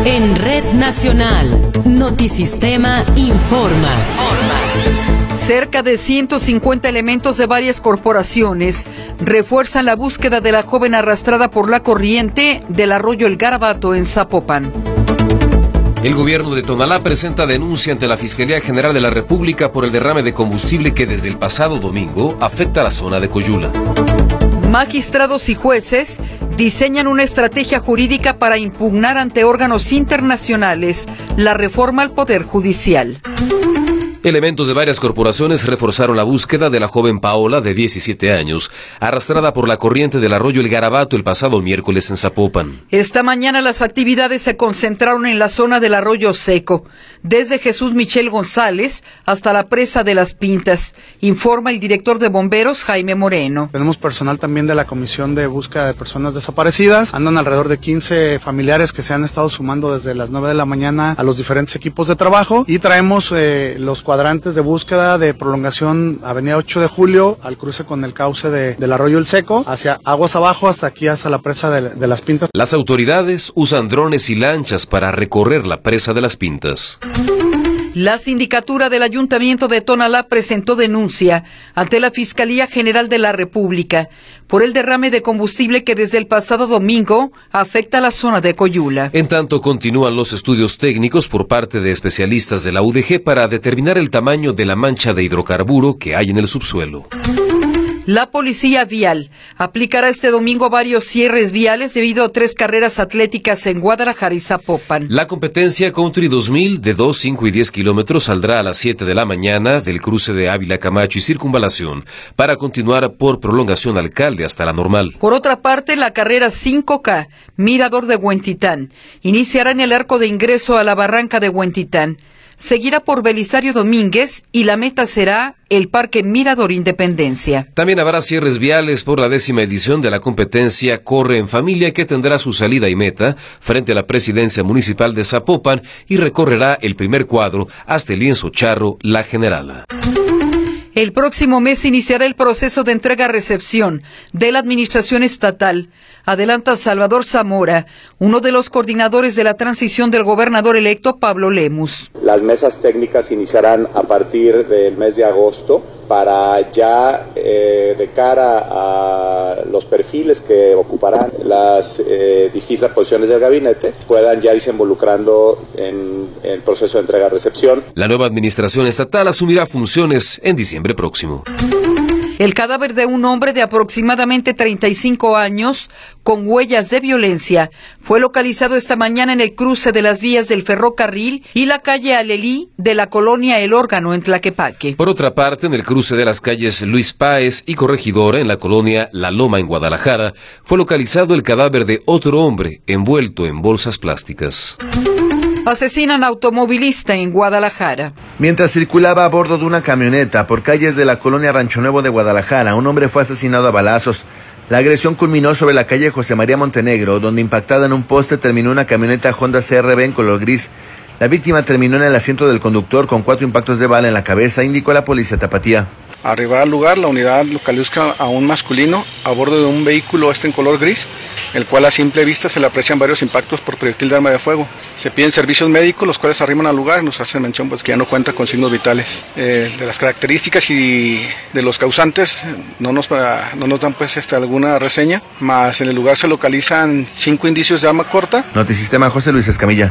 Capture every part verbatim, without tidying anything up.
En Red Nacional, Notisistema informa. Cerca de ciento cincuenta elementos de varias corporaciones refuerzan la búsqueda de la joven arrastrada por la corriente del arroyo El Garabato en Zapopan. El gobierno de Tonalá presenta denuncia ante la Fiscalía General de la República por el derrame de combustible que desde el pasado domingo afecta a la zona de Coyula. Magistrados y jueces diseñan una estrategia jurídica para impugnar ante órganos internacionales la reforma al Poder Judicial. Elementos de varias corporaciones reforzaron la búsqueda de la joven Paola, de diecisiete años, arrastrada por la corriente del arroyo El Garabato el pasado miércoles en Zapopan. Esta mañana las actividades se concentraron en la zona del arroyo seco, desde Jesús Michel González hasta la presa de Las Pintas, informa el director de bomberos, Jaime Moreno. Tenemos personal también de la Comisión de Búsqueda de Personas Desaparecidas. Andan alrededor de quince familiares que se han estado sumando desde las nueve de la mañana a los diferentes equipos de trabajo, y traemos eh, los cuadrantes de búsqueda de prolongación Avenida ocho de julio al cruce con el cauce de, del arroyo El Seco, hacia aguas abajo hasta aquí hasta la presa de, de Las Pintas. Las autoridades usan drones y lanchas para recorrer la presa de Las Pintas. La sindicatura del Ayuntamiento de Tonalá presentó denuncia ante la Fiscalía General de la República por el derrame de combustible que desde el pasado domingo afecta a la zona de Coyula. En tanto, continúan los estudios técnicos por parte de especialistas de la U D G para determinar el tamaño de la mancha de hidrocarburo que hay en el subsuelo. La Policía Vial aplicará este domingo varios cierres viales debido a tres carreras atléticas en Guadalajara y Zapopan. La competencia Country dos mil de dos, cinco y diez kilómetros saldrá a las siete de la mañana del cruce de Ávila Camacho y Circunvalación para continuar por Prolongación Alcalde hasta la Normal. Por otra parte, la carrera cinco K Mirador de Huentitán iniciará en el arco de ingreso a la barranca de Huentitán. Seguirá por Belisario Domínguez y la meta será el Parque Mirador Independencia. También habrá cierres viales por la décima edición de la competencia Corre en Familia, que tendrá su salida y meta frente a la Presidencia Municipal de Zapopan y recorrerá el primer cuadro hasta el lienzo charro La Generala. El próximo mes iniciará el proceso de entrega-recepción de la Administración Estatal. Adelanta Salvador Zamora, uno de los coordinadores de la transición del gobernador electo Pablo Lemus. Las mesas técnicas iniciarán a partir del mes de agosto para ya eh, de cara a los perfiles que ocuparán las eh, distintas posiciones del gabinete puedan ya irse involucrando en, en el proceso de entrega-recepción. La nueva administración estatal asumirá funciones en diciembre próximo. El cadáver de un hombre de aproximadamente treinta y cinco años, con huellas de violencia, fue localizado esta mañana en el cruce de las vías del ferrocarril y la calle Alelí de la colonia El Órgano en Tlaquepaque. Por otra parte, en el cruce de las calles Luis Páez y Corregidora, en la colonia La Loma en Guadalajara, fue localizado el cadáver de otro hombre envuelto en bolsas plásticas. Asesinan automovilista en Guadalajara. Mientras circulaba a bordo de una camioneta por calles de la colonia Rancho Nuevo de Guadalajara, un hombre fue asesinado a balazos. La agresión culminó sobre la calle José María Montenegro, donde impactada en un poste terminó una camioneta Honda C R V en color gris. La víctima terminó en el asiento del conductor con cuatro impactos de bala en la cabeza, indicó la policía tapatía. Arribar al lugar, la unidad localiza a un masculino a bordo de un vehículo este en color gris, el cual a simple vista se le aprecian varios impactos por proyectil de arma de fuego. Se piden servicios médicos, los cuales arriman al lugar, nos hacen mención pues que ya no cuenta con signos vitales. Eh, de las características y de los causantes no nos, no nos dan pues este, alguna reseña, más en el lugar se localizan cinco indicios de arma corta. Notisistema, José Luis Escamilla.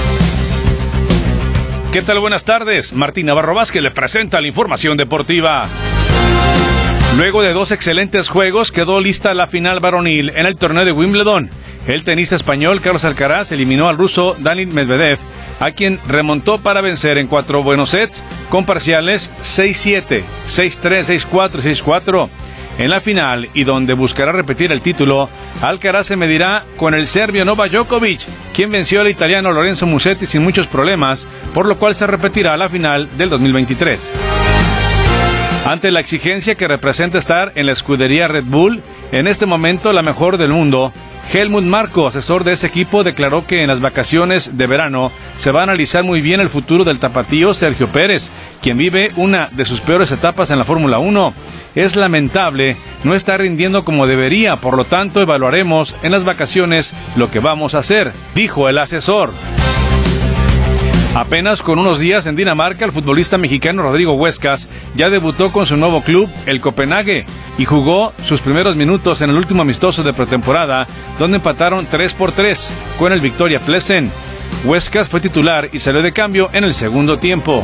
¿Qué tal? Buenas tardes. Martín Navarro Vázquez le presenta la información deportiva. Luego de dos excelentes juegos, quedó lista la final varonil en el torneo de Wimbledon. El tenista español Carlos Alcaraz eliminó al ruso Daniil Medvedev, a quien remontó para vencer en cuatro buenos sets, con parciales seis siete, seis tres, seis cuatro y seis cuatro. En la final, y donde buscará repetir el título, Alcaraz se medirá con el serbio Novak Djokovic, quien venció al italiano Lorenzo Musetti sin muchos problemas, por lo cual se repetirá la final del dos mil veintitrés. Ante la exigencia que representa estar en la escudería Red Bull, en este momento la mejor del mundo, Helmut Marko, asesor de ese equipo, declaró que en las vacaciones de verano se va a analizar muy bien el futuro del tapatío Sergio Pérez, quien vive una de sus peores etapas en la Fórmula uno. Es lamentable, no está rindiendo como debería, por lo tanto evaluaremos en las vacaciones lo que vamos a hacer, dijo el asesor. Apenas con unos días en Dinamarca, el futbolista mexicano Rodrigo Huescas ya debutó con su nuevo club, el Copenhague, y jugó sus primeros minutos en el último amistoso de pretemporada, donde empataron tres por tres con el Victoria Plzen. Huescas fue titular y salió de cambio en el segundo tiempo.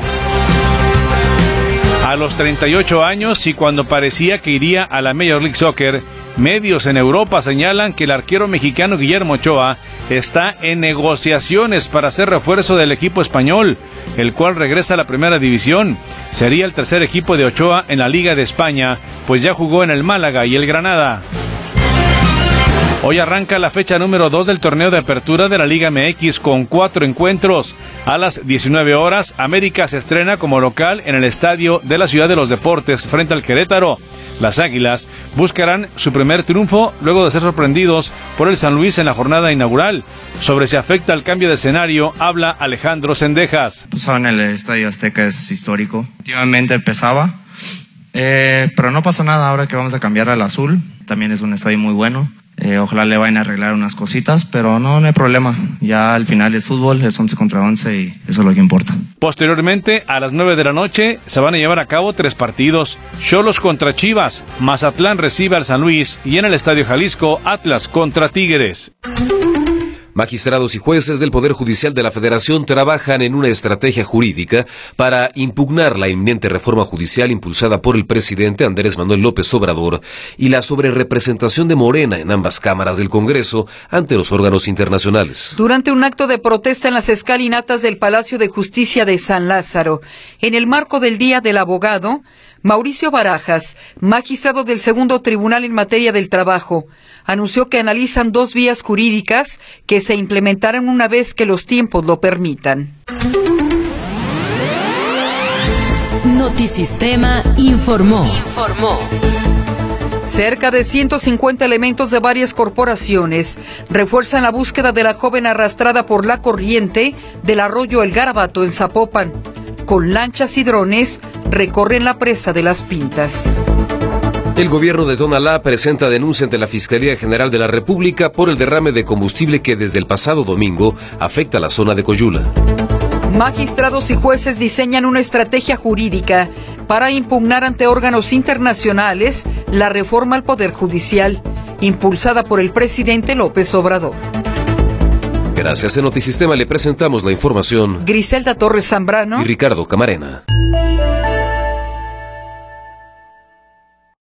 A los treinta y ocho años y cuando parecía que iría a la Major League Soccer, medios en Europa señalan que el arquero mexicano Guillermo Ochoa está en negociaciones para ser refuerzo del equipo español, el cual regresa a la primera división. Sería el tercer equipo de Ochoa en la Liga de España, pues ya jugó en el Málaga y el Granada. Hoy arranca la fecha número dos del torneo de apertura de la Liga M X con cuatro encuentros. A las diecinueve horas, América se estrena como local en el estadio de la Ciudad de los Deportes frente al Querétaro. Las Águilas buscarán su primer triunfo luego de ser sorprendidos por el San Luis en la jornada inaugural. Sobre si afecta al cambio de escenario, habla Alejandro Cendejas. Pues en el Estadio Azteca es histórico. Últimamente pesaba, eh, pero no pasa nada ahora que vamos a cambiar al azul. También es un estadio muy bueno. Eh, ojalá le vayan a arreglar unas cositas, pero no, no hay problema. Ya al final es fútbol, es once contra once y eso es lo que importa. Posteriormente, a las nueve de la noche, se van a llevar a cabo tres partidos. Xolos contra Chivas, Mazatlán recibe al San Luis y en el Estadio Jalisco, Atlas contra Tigres. Magistrados y jueces del Poder Judicial de la Federación trabajan en una estrategia jurídica para impugnar la inminente reforma judicial impulsada por el presidente Andrés Manuel López Obrador y la sobrerepresentación de Morena en ambas cámaras del Congreso ante los órganos internacionales. Durante un acto de protesta en las escalinatas del Palacio de Justicia de San Lázaro, en el marco del Día del Abogado, Mauricio Barajas, magistrado del Segundo Tribunal en materia del trabajo, anunció que analizan dos vías jurídicas que se implementarán una vez que los tiempos lo permitan. Notisistema informó. Informó. Cerca de ciento cincuenta elementos de varias corporaciones refuerzan la búsqueda de la joven arrastrada por la corriente del arroyo El Garabato en Zapopan. Con lanchas y drones recorren la presa de Las Pintas. El gobierno de Tonalá presenta denuncia ante la Fiscalía General de la República por el derrame de combustible que desde el pasado domingo afecta a la zona de Coyula. Magistrados y jueces diseñan una estrategia jurídica para impugnar ante órganos internacionales la reforma al Poder Judicial, impulsada por el presidente López Obrador. Gracias a Notisistema le presentamos la información. Griselda Torres Zambrano y Ricardo Camarena.